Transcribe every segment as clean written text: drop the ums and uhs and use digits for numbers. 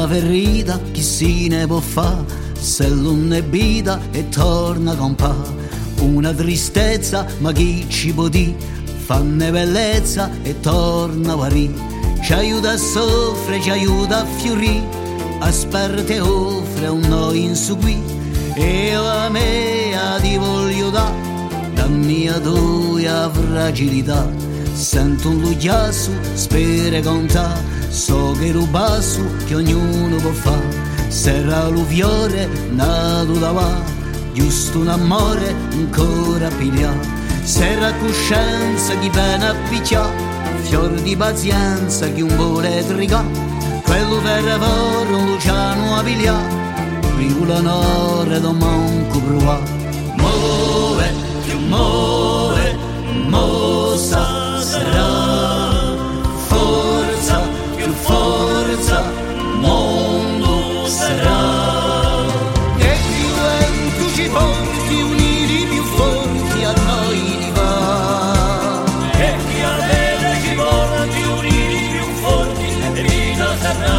la ferita chi si ne può fa, se non è vita e torna compà. Una tristezza ma chi ci può di, fanne bellezza e torna a guarì. Ci aiuta a soffrire, ci aiuta a fiorì, aspetta e offre un noi in su qui. E la mia ti voglio da, la mia tua fragilità. Sento un lugliasso, spera contà, so che rubasso che ognuno può fare. Sarà l'uviore nato da va, giusto un amore ancora piglia. Sarà coscienza chi viene a picchià, fior di pazienza chi un vuole tricà. Quello per fare un Luciano a piglia, più l'onore da manco provà. Muove, più muove, mossa sarà, forza, più forza, mondo sarà. E più lento ci porti, uniti più forti a noi di va. E chi a vede ci porti, uniti più forti e vita sarà.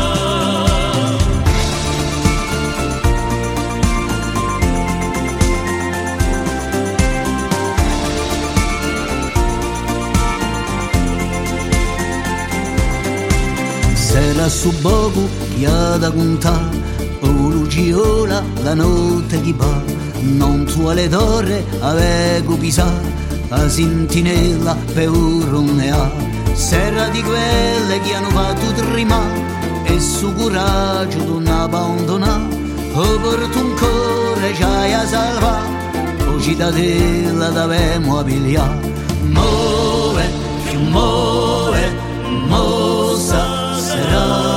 Sera su bogu chi ha da contà, o luciola la notte chi va. Non tu alle torre avego pisà, a sentinella per un ne ha. Sera di quelle che hanno fatto trima, e su coraggio non abbandonà. O porto un cuore ci hai a salva, o cittadella d'avemo a pigliare. Muove, più muove, mossa sarà.